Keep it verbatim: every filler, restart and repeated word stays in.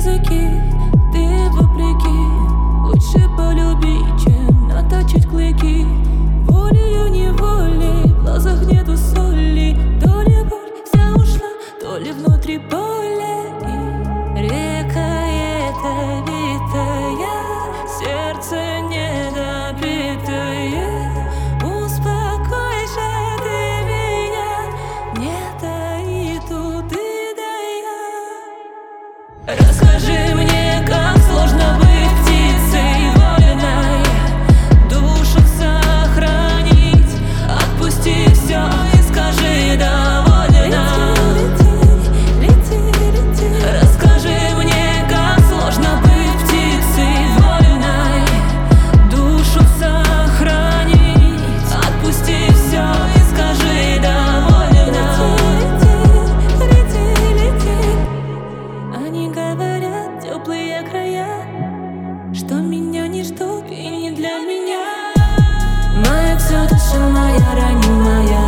языки, ты вопреки. Лучше полюбить, чем наточить клыки. Волею неволей, в глазах нету соли. То ли боль вся ушла, то ли внутри боли. Река эта витая, сердце недобитое. Успокой же ты меня, не таи тут и да я. Расскажи мне, как сложно быть птицей вольной, душу сохранить. Отпусти все и скажи довольно. Расскажи мне, как сложно быть птицей вольной, душу сохранить. Отпусти все и скажи довольно. Они говорят, теплые края, что меня не ждут и не для меня. Моя все тишина, я ранимая.